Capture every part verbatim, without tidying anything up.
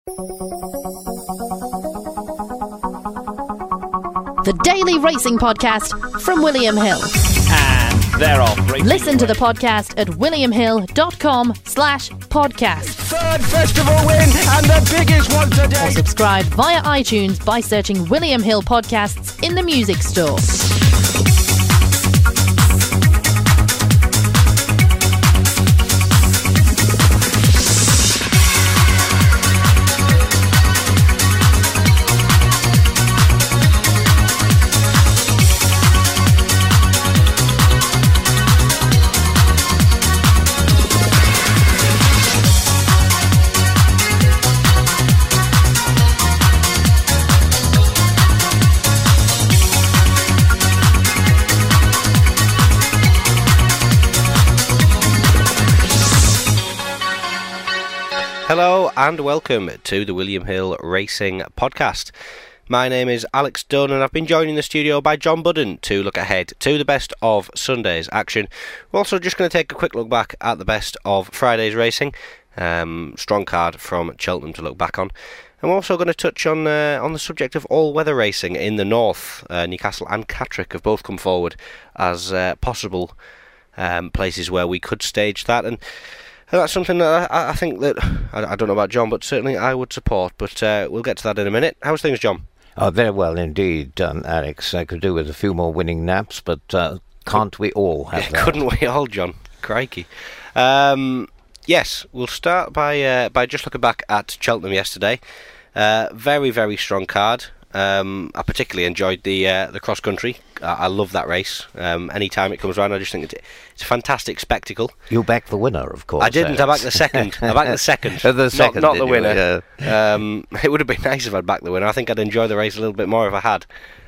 The Daily Racing Podcast from William Hill. And they're off. Racing Listen to away. the podcast at williamhill.com slash podcast. Third festival win and the biggest one Or today. subscribe via iTunes by searching William Hill Podcasts in the music store. Hello and welcome to the William Hill Racing Podcast. My name is Alex Dunn and I've been joined in the studio by John Budden to look ahead to the best of Sunday's action. We're also just going to take a quick look back at the best of Friday's racing. Um, strong card from Cheltenham to look back on. And we're also going to touch on uh, on the subject of all-weather racing in the north. Uh, Newcastle and Catterick have both come forward as uh, possible um, places where we could stage that. And And that's something that I, I think that, I, I don't know about John, but certainly I would support. But uh, we'll get to that in a minute. How's things, John? Oh, very well indeed, um, Alex. I could do with a few more winning naps, but uh, can't we all have Yeah, that? couldn't we all, John? Crikey. Um, yes, we'll start by uh, by just looking back at Cheltenham yesterday. Uh, very, very strong card. Um, I particularly enjoyed the uh, the cross country. I, I love that race. Um, anytime it comes around, I just think it, it's a fantastic spectacle. You backed the winner, of course. I didn't. I backed the second. I backed the second. Oh, the second, not, not did the you? winner. Yeah. Um, it would have been nice if I'd backed the winner. I think I'd enjoy the race a little bit more if I had.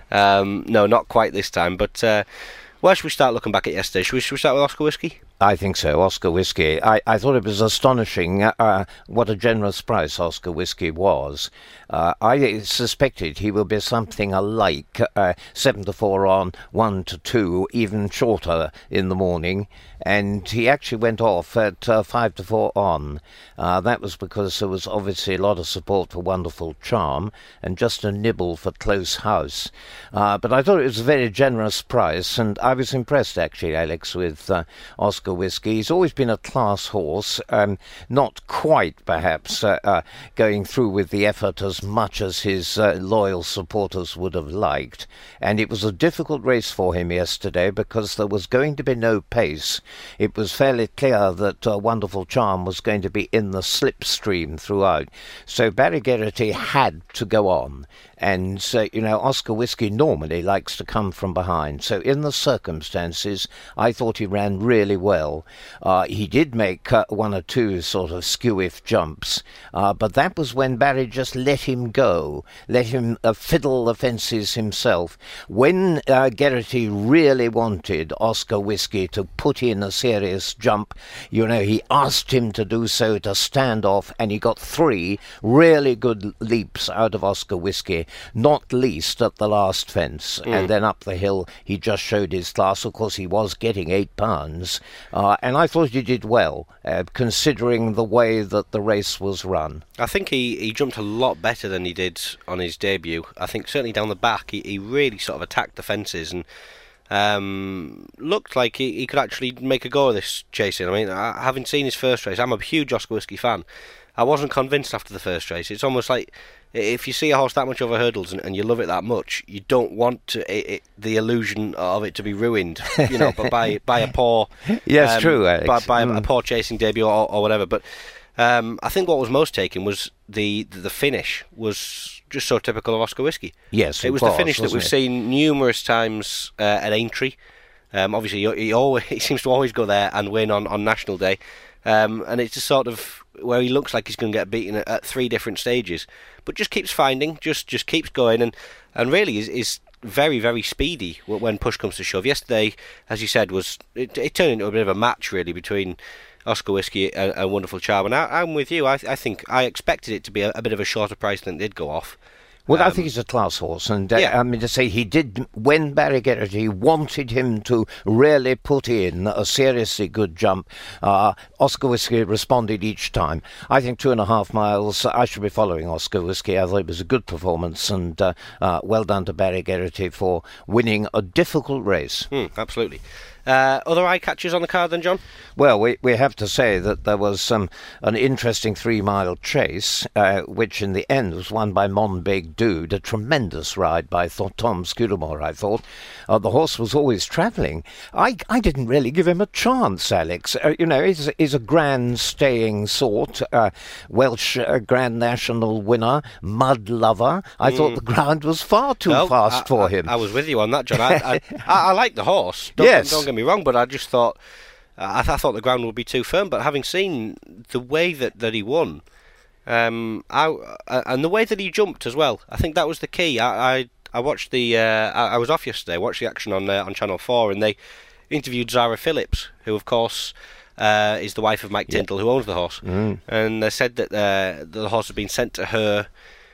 Um, no, not quite this time. But uh, where should we start looking back at yesterday? Should we, should we start with Oscar Whiskey? I think so, Oscar Whiskey. I, I thought it was astonishing uh, what a generous price Oscar Whiskey was. Uh, I suspected he will be something alike uh, seven to four on, one to two, even shorter in the morning. And he actually went off at uh, five to four on. Uh, that was because there was obviously a lot of support for Wonderful Charm and just a nibble for Close House. Uh, but I thought it was a very generous price, and I was impressed actually, Alex, with uh, Oscar Whiskey. He's always been a class horse, um, not quite perhaps uh, uh, going through with the effort as much as his uh, loyal supporters would have liked. And it was a difficult race for him yesterday because there was going to be no pace. It was fairly clear that uh, Wonderful Charm was going to be in the slipstream throughout. So Barry Geraghty had to go on. And, so, you know, Oscar Whiskey normally likes to come from behind. So in the circumstances, I thought he ran really well. Uh, he did make uh, one or two sort of skew-if jumps, uh, but that was when Barry just let him go, let him uh, fiddle the fences himself. When uh, Geraghty really wanted Oscar Whiskey to put in a serious jump, you know, he asked him to do so, to stand off, and he got three really good leaps out of Oscar Whiskey, not least at the last fence. Mm. And then up the hill, he just showed his class. Of course, he was getting eight pounds, uh, and I thought he did well, uh, considering the way that the race was run. I think he, he jumped a lot better than he did on his debut. I think certainly down the back, he, he really sort of attacked the fences and um, looked like he, he could actually make a go of this chasing. I mean, I, having seen his first race, I'm a huge Oscar Whiskey fan. I wasn't convinced after the first race. It's almost like if you see a horse that much over hurdles and, and you love it that much, you don't want to, it, it, the illusion of it to be ruined, you know, but by by a poor yes, um, true, Alex. by, by mm. a, a poor chasing debut or, or whatever. But um, I think what was most taken was the the finish was just so typical of Oscar Whiskey. Yes, it, it was, was the finish that we've it? seen numerous times uh, at Aintree. Um, obviously, he, he always he seems to always go there and win on, on National Day, um, and it's just sort of where he looks like he's going to get beaten at, at three different stages, but just keeps finding, just just keeps going, and, and really is, is very, very speedy when push comes to shove. Yesterday, as you said, was it, it turned into a bit of a match really between Oscar Whiskey and, and Wonderful Charm, and I, I'm with you. I, I think I expected it to be a, a bit of a shorter price than it did go off. Well, um, I think he's a class horse, and uh, yeah. I mean to say he did, when Barry Geraghty wanted him to really put in a seriously good jump, uh, Oscar Whiskey responded each time. I think two and a half miles, I should be following Oscar Whiskey. I thought it was a good performance, and uh, uh, well done to Barry Geraghty for winning a difficult race. Mm, absolutely. Uh, other eye catchers on the card then, John? Well, we we have to say that there was um, an interesting three-mile chase, uh, which in the end was won by Monbeg Dude, a tremendous ride by Th- Tom Scudamore, I thought. Uh, the horse was always travelling. I, I didn't really give him a chance, Alex. Uh, you know, he's, he's a grand staying sort, uh, Welsh uh, Grand National winner, mud lover. I mm. thought the ground was far too no, fast I, for I, him. I was with you on that, John. I, I, I, I like the horse. Don't, yes. don't get me wrong, but I just thought uh, I, th- I thought the ground would be too firm. But having seen the way that, that he won, um, I, uh, and the way that he jumped as well, I think that was the key. I I, I watched the uh, I, I was off yesterday. Watched the action on uh, on Channel Four, and they interviewed Zara Phillips, who of course uh, is the wife of Mike Yep. Tindall, who owns the horse, Mm. and they said that uh, the horse had been sent to her.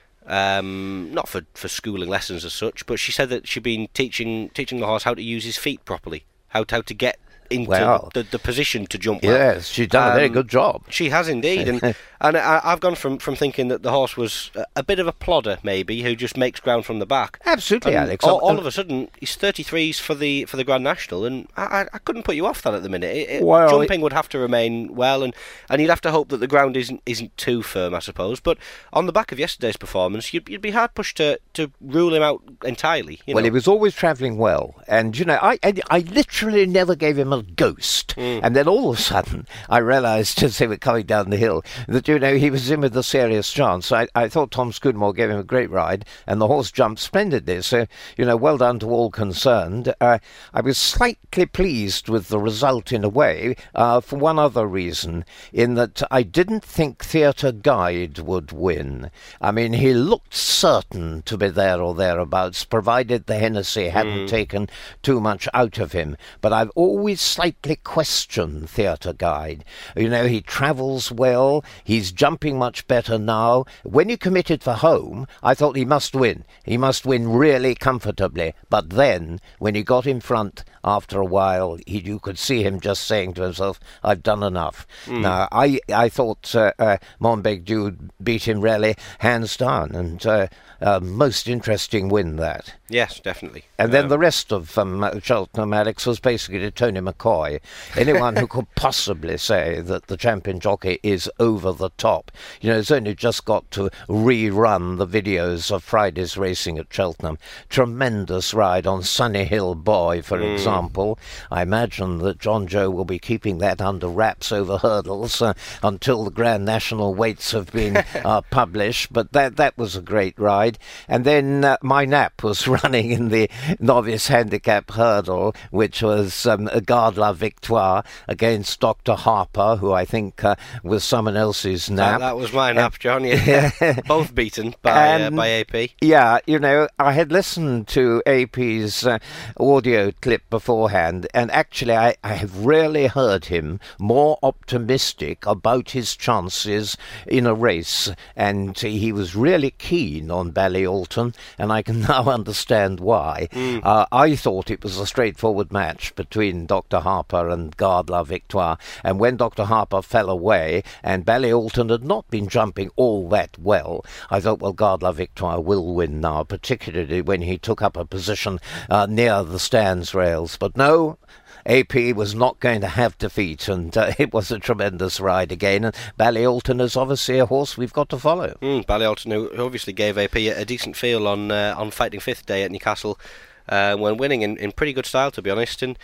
Um, not for, for schooling lessons as such, but she said that she'd been teaching teaching the horse how to use his feet properly, how to, how to get into Well, the, the position to jump well. Yes, she's done a very Um, good job. She has indeed, and and I, I've gone from, from thinking that the horse was a, a bit of a plodder, maybe, who just makes ground from the back. Absolutely, And Alex. All, Um, all of a sudden, he's thirty-threes for the for the Grand National, and I, I, I couldn't put you off that at the minute. It, it- Well, jumping would have to remain well, and, and you'd have to hope that the ground isn't isn't too firm, I suppose. But on the back of yesterday's performance, you'd, you'd be hard pushed to, to rule him out entirely. You Well, know? he was always travelling well, and you know, I, I I literally never gave him a ghost. Mm. And then all of a sudden, I realised as they were coming down the hill that you know he was in with a serious chance. I I thought Tom Scudamore gave him a great ride, and the horse jumped splendidly. So you know, well done to all concerned. Uh, I was slightly pleased with the result in a way, uh, for one other reason, in that I didn't think Theatre Guide would win. I mean, he looked certain to be there or thereabouts, provided the Hennessy hadn't taken too much out of him. But I've always slightly questioned Theatre Guide. You know, he travels well, he's jumping much better now. When he committed for home, I thought he must win. He must win really comfortably. But then, when he got in front, after a while, he, you could see him just saying to himself, I've done enough. Mm. Now, I, I thought uh, uh, Monbeg Dude beat him really hands down, and uh, uh, most interesting win that. Yes, definitely. And then Um, the rest of um, Cheltenham, Alex, was basically Tony McCoy. Anyone who could possibly say that the champion jockey is over the top. You know, it's only just got to rerun the videos of Friday's racing at Cheltenham. Tremendous ride on Sunny Hill Boy, for Mm. example. I imagine that John Joe will be keeping that under wraps over hurdles uh, until the Grand National weights have been uh, published. But that, that was a great ride. And then uh, My Nap was running in the novice handicap hurdle, which was um, Garde la Victoire against Doctor Harper, who I think uh, was someone else's that, nap. that was my nap, John. Yeah. Both beaten by uh, And- by A P. Yeah, you know, I had listened to A P's uh, audio clip beforehand, and actually I, I have rarely heard him more optimistic about his chances in a race, and he was really keen on Ballyalton, and I can now understand why. Mm. Uh, I thought it was a straightforward match between Doctor Harper and Garde la Victoire, and when Doctor Harper fell away, and Ballyalton had not been jumping all that well, I thought, well, Garde la Victoire will win now, particularly when he took up a position uh, near the stands rails. But no, A P was not going to have defeat, and uh, it was a tremendous ride again. And Ballyalton is obviously a horse we've got to follow. Mm, Ballyalton, who who obviously gave A P a, a decent feel on uh, on Fighting Fifth Day at Newcastle, uh, when winning in, in pretty good style, to be honest. And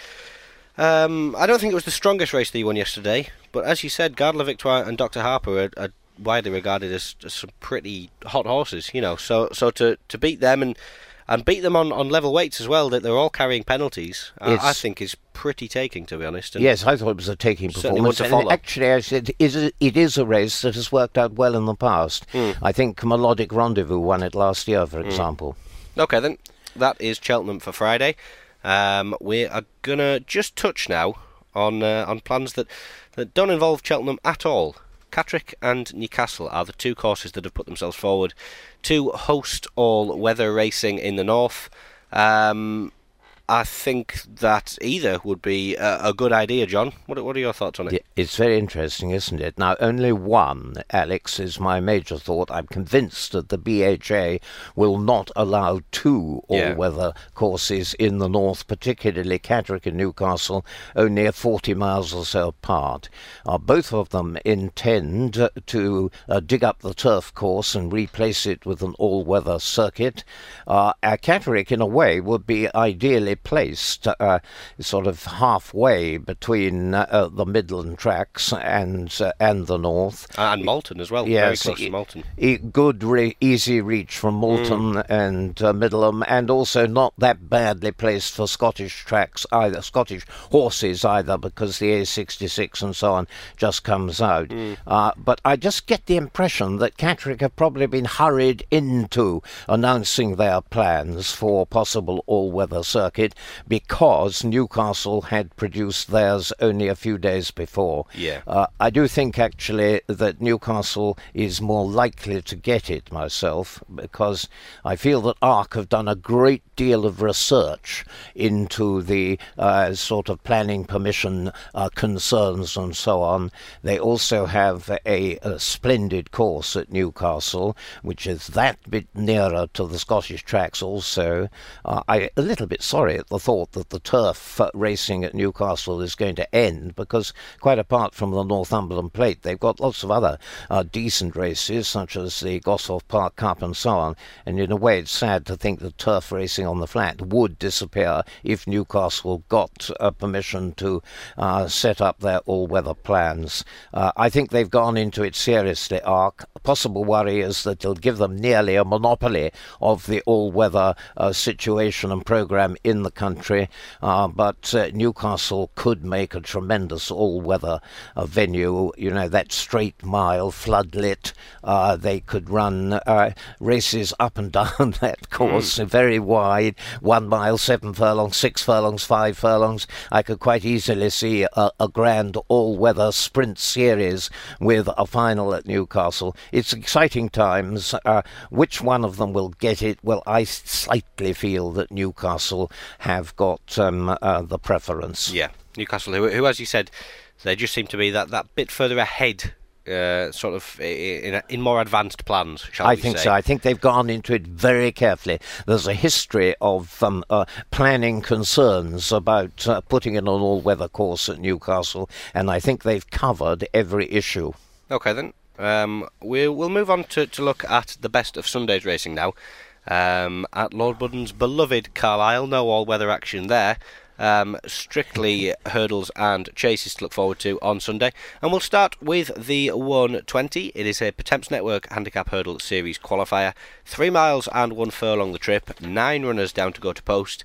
um, I don't think it was the strongest race that he won yesterday, but as you said, Garde la Victoire and Doctor Harper are, are widely regarded as, as some pretty hot horses, you know. So so to, to beat them and and beat them on, on level weights as well, that they're all carrying penalties, I, I It's- think is pretty taking, to be honest. And Yes, I thought it was a taking Certainly one performance. to And follow. actually, I said, is it, it is a race that has worked out well in the past. Mm. I think Melodic Rendezvous won it last year, for example. Okay, then. That is Cheltenham for Friday. Um, we are going to just touch now on uh, on plans that, that don't involve Cheltenham at all Catterick and Newcastle are the two courses that have put themselves forward to host all-weather racing in the north. Um, I think that either would be a, a good idea, John. What, what are your thoughts on it? Yeah, it's very interesting, isn't it? Now, only one, Alex, is my major thought. I'm convinced that the B H A will not allow two all-weather yeah. courses in the north, particularly Catterick and Newcastle, only forty miles or so apart. Uh, both of them intend uh, to uh, dig up the turf course and replace it with an all-weather circuit. Uh, uh, Catterick, in a way, would be ideally placed uh, sort of halfway between uh, the Midland tracks and uh, and the north. And Malton as well, yes, very close to Malton. E- good, re- easy reach from Malton mm. and uh, Middleham, and also not that badly placed for Scottish tracks either, Scottish horses either, because the A sixty-six and so on just comes out. Mm. Uh, but I just get the impression that Catterick have probably been hurried into announcing their plans for possible all-weather circuit, because Newcastle had produced theirs only a few days before. Yeah. Uh, I do think, actually, that Newcastle is more likely to get it myself, because I feel that ARC have done a great deal of research into the uh, sort of planning permission uh, concerns and so on. They also have a, a splendid course at Newcastle, which is that bit nearer to the Scottish tracks also. Uh, I'm a little bit sorry at the thought that the turf uh, racing at Newcastle is going to end, because quite apart from the Northumberland Plate, they've got lots of other uh, decent races, such as the Gosforth Park Cup and so on, and in a way it's sad to think that turf racing on the flat would disappear if Newcastle got uh, permission to uh, set up their all-weather plans. Uh, I think they've gone into it seriously, ARC. A possible worry is that it'll give them nearly a monopoly of the all-weather uh, situation and programme in the country, uh, but uh, Newcastle could make a tremendous all-weather uh, venue. You know, that straight mile, floodlit. Uh, they could run uh, races up and down that course, mm. very wide, one mile, seven furlongs, six furlongs, five furlongs. I could quite easily see a, a grand all-weather sprint series with a final at Newcastle. It's exciting times. Uh, which one of them will get it? Well, I slightly feel that Newcastle have got um, uh, the preference. Yeah, Newcastle, who, who, as you said, they just seem to be that, that bit further ahead, uh, sort of in, in more advanced plans, shall I we think say. so. I think they've gone into it very carefully. There's a history of um, uh, planning concerns about uh, putting in an all-weather course at Newcastle, and I think they've covered every issue. OK, then. Um, we'll, we'll move on to, to look at the best of Sunday's racing now. Um, at Lord Budden's beloved Carlisle, no all-weather action there. Um, strictly hurdles and chases to look forward to on Sunday. And we'll start with the one twenty. It is a Pertemps Network Handicap Hurdle Series qualifier. Three miles and one furlong the trip. Nine runners down to go to post.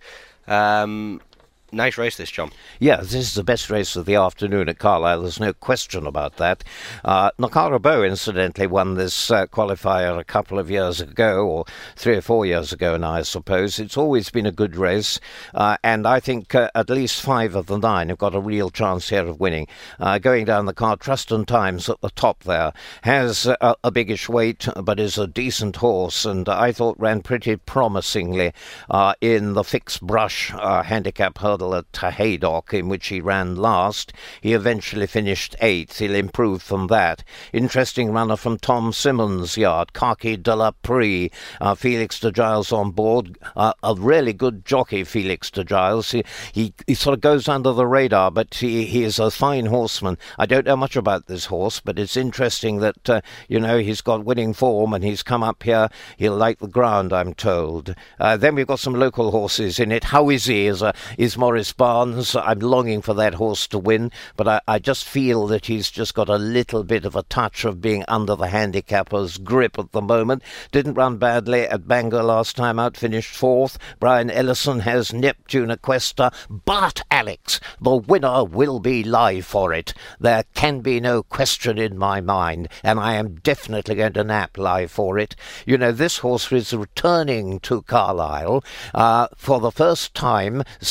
Um... Nice race, this, John. Yeah, this is the best race of the afternoon at Carlisle. There's no question about that. Uh, Nakara Bow, incidentally, won this uh, qualifier a couple of years ago, or three or four years ago now, I suppose. It's always been a good race, uh, and I think uh, at least five of the nine have got a real chance here of winning. Uh, going down the card, Truston Times at the top there has uh, a biggish weight, but is a decent horse, and I thought ran pretty promisingly uh, in the fixed brush uh, handicap hurdle at Haydock, in which he ran last. He eventually finished eighth. He'll improve from that. Interesting runner from Tom Simmons' yard, Khaki de la Prix. Uh, Felix de Giles on board. Uh, a really good jockey, Felix de Giles. He, he, he sort of goes under the radar, but he, he is a fine horseman. I don't know much about this horse, but it's interesting that, uh, you know, he's got winning form and he's come up here. He'll like the ground, I'm told. Uh, then we've got some local horses in it. How is he? Is, uh, is Morris Barnes. I'm longing for that horse to win, but I, I just feel that he's just got a little bit of a touch of being under the handicapper's grip at the moment. Didn't run badly at Bangor last time out, finished fourth. Brian Ellison has Neptune Aquesta, but, Alex, the winner will be live for it. There can be no question in my mind, and I am definitely going to nap live for it. You know, this horse is returning to Carlisle uh, for the first time since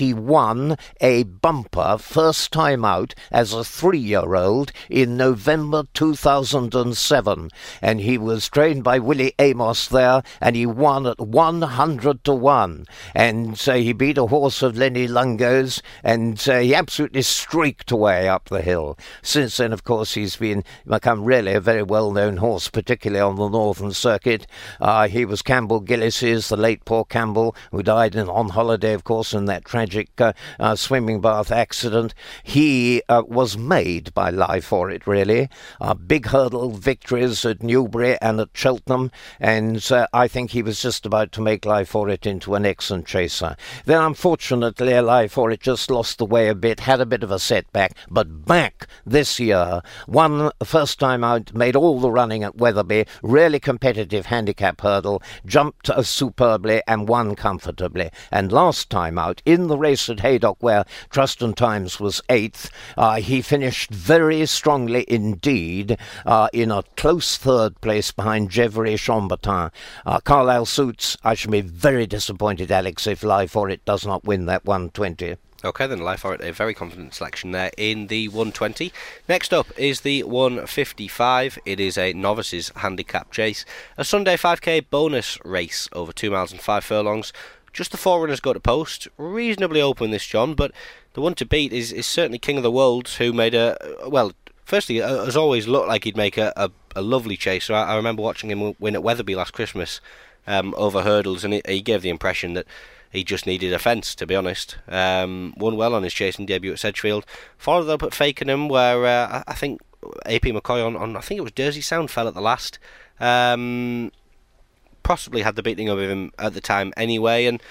he won a bumper first time out as a three-year-old in November two thousand seven. And he was trained by Willie Amos there, and he won at one hundred to one. And uh, he beat a horse of Lenny Lungo's, and uh, he absolutely streaked away up the hill. Since then, of course, he's been become really a very well-known horse, particularly on the Northern Circuit. Uh, he was Campbell Gillis's, the late poor Campbell, who died in, on holiday, of course, in that tragic uh, uh, swimming bath accident. He uh, was made by Life For It, really. Uh, big hurdle victories at Newbury and at Cheltenham, and uh, I think he was just about to make Life For It into an excellent chaser. Then, unfortunately, Life For It just lost the way a bit, had a bit of a setback, but back this year, won first time out, made all the running at Wetherby, really competitive handicap hurdle, jumped uh, superbly and won comfortably. And last time out, in the race at Haydock, where Truston Times was eighth, uh, he finished very strongly indeed uh, in a close third place behind Gevrey Chambertin. Uh, Carlisle Suits, I should be very disappointed, Alex, if Life For It does not win that one twenty. Okay, then Life For It, a very confident selection there in the one twenty. Next up is the one fifty-five. It is a novices handicap chase, a Sunday five K bonus race over two miles and five furlongs. Just the four runners go to post. Reasonably open this, John, but the one to beat is, is certainly King of the World, who made a, well, firstly, uh, has always looked like he'd make a, a, a lovely chaser. I, I remember watching him win at Wetherby last Christmas um, over hurdles, and he, he gave the impression that he just needed a fence, to be honest. Um, won well on his chasing debut at Sedgefield. Followed up at Fakenham, where uh, I think A P McCoy on, on, I think it was Jersey Sound, fell at the last. Um, possibly had the beating of him at the time anyway, and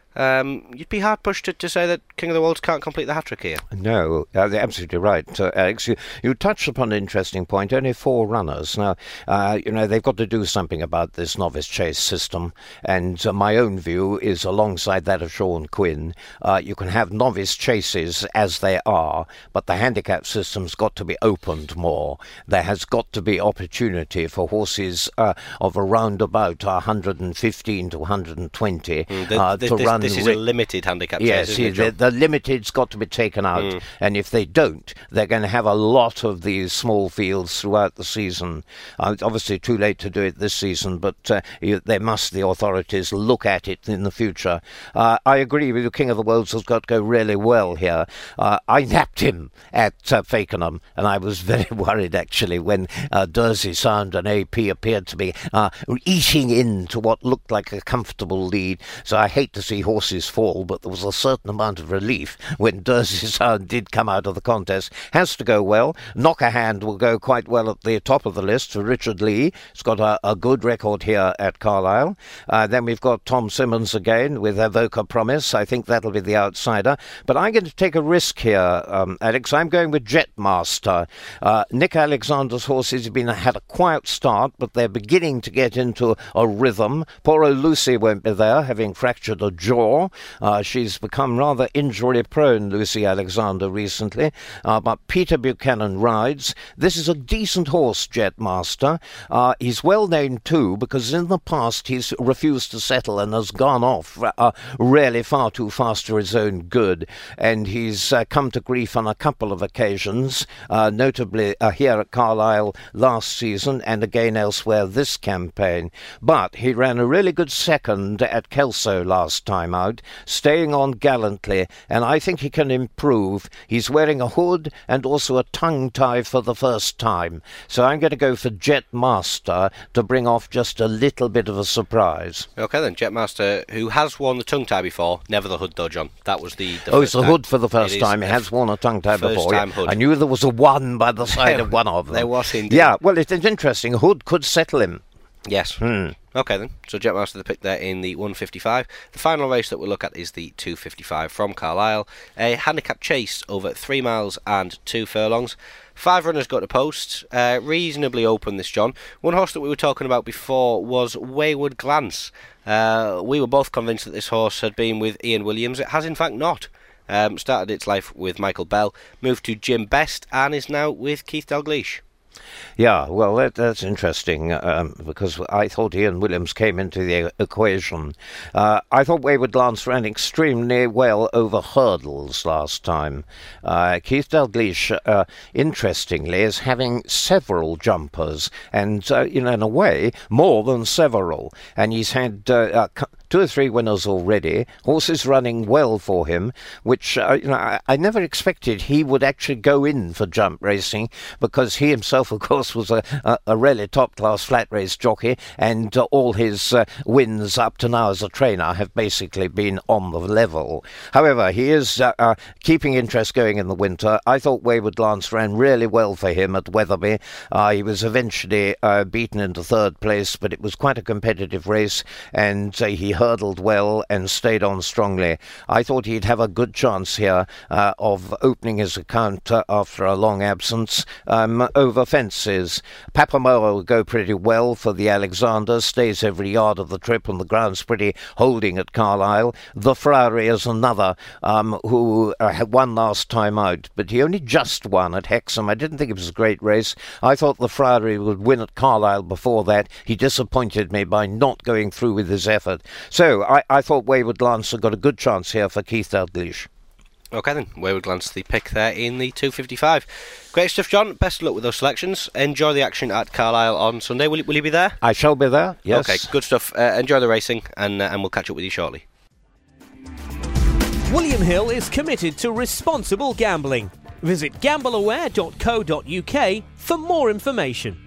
Um, you'd be hard pushed to, to say that King of the World can't complete the hat-trick here. No, uh, they're absolutely right, uh, Alex. You, you touched upon an interesting point. Only four runners. Now, uh, you know, they've got to do something about this novice chase system. And uh, my own view is, alongside that of Sean Quinn, uh, you can have novice chases as they are, but the handicap system's got to be opened more. There has got to be opportunity for horses uh, of around about one hundred fifteen to one hundred twenty mm, the, uh, the, to this, run. This is a limited handicap yes, chase, isn't it, the, the limited's got to be taken out, mm. and if they don't, they're going to have a lot of these small fields throughout the season. Uh, it's obviously too late to do it this season, but uh, you, they must, the authorities, look at it in the future. Uh, I agree with you, King of the Worlds has got to go really well here. Uh, I napped him at uh, Fakenham, and I was very worried, actually, when uh, Jersey Sound and A P appeared to be uh, eating into what looked like a comfortable lead. So I hate to see horses fall, but there was a certain amount of relief when Jersey Sound did come out of the contest. Has to go well. Knock a Hand will go quite well at the top of the list for Richard Lee. He's got a, a good record here at Carlisle. Uh, then we've got Tom Simmons again with Evoca Promise. I think that'll be the outsider. But I'm going to take a risk here, um, Alex. I'm going with Jetmaster. Uh, Nick Alexander's horses have been had a quiet start, but they're beginning to get into a rhythm. Poor old Lucy won't be there, having fractured a jaw. Uh, she's become rather injury-prone, Lucy Alexander, recently. Uh, but Peter Buchanan rides. This is a decent horse, Jetmaster. Uh, he's well known, too, because in the past he's refused to settle and has gone off uh, really far too fast for his own good. And he's uh, come to grief on a couple of occasions, uh, notably uh, here at Carlisle last season and again elsewhere this campaign. But he ran a really good second at Kelso last time out, staying on gallantly, and I think he can improve. He's wearing a hood and also a tongue tie for the first time. So I'm going to go for Jetmaster to bring off just a little bit of a surprise. Okay then, Jetmaster, who has worn the tongue tie before, never the hood though, John. That was the, the Oh, first it's a time. hood for the first It time. He has worn a tongue tie first before. time Yeah. hood. I knew there was a one by the side of one of them. There was indeed. Yeah, well, it's interesting. Hood could settle him. Yes. Hmm. Okay then, so Jetmaster the pick there in the one fifty-five. The final race that we'll look at is the two fifty-five from Carlisle. A handicap chase over three miles and two furlongs. Five runners got to post. Uh, reasonably open this, John. One horse that we were talking about before was Wayward Glance. Uh, we were both convinced that this horse had been with Ian Williams. It has in fact not. Um, started its life with Michael Bell, moved to Jim Best, and is now with Keith Dalgleish. Yeah, well, that, that's interesting, um, because I thought Ian Williams came into the equation. Uh, I thought Wayward Lance ran extremely well over hurdles last time. Uh, Keith Dalglish, uh, interestingly, is having several jumpers, and, uh, you know, in a way, more than several. And he's had uh, uh, two or three winners already. Horses running well for him, which uh, you know I, I never expected he would actually go in for jump racing, because he himself, of course, was a, a, a really top-class flat race jockey, and uh, all his uh, wins up to now as a trainer have basically been on the level. However, he is uh, uh, keeping interest going in the winter. I thought Wayward Lance ran really well for him at Wetherby. Uh, he was eventually uh, beaten into third place, but it was quite a competitive race, and uh, he hurdled well and stayed on strongly. I thought he'd have a good chance here uh, of opening his account uh, after a long absence um, over fences. Papamoa will go pretty well for the Alexander, stays every yard of the trip, and the ground's pretty holding at Carlisle. The Friary is another um, who uh, had won last time out, but he only just won at Hexham. I didn't think it was a great race. I thought the Friary would win at Carlisle before that. He disappointed me by not going through with his effort. So I, I thought Wayward Lance had got a good chance here for Keith Dalglish. Okay then, Wayward Lance the pick there in the two fifty-five. Great stuff, John. Best of luck with those selections. Enjoy the action at Carlisle on Sunday. Will, will you be there? I shall be there, yes. Okay, good stuff. Uh, enjoy the racing, and, uh, and we'll catch up with you shortly. William Hill is committed to responsible gambling. Visit gamble aware dot co dot uk for more information.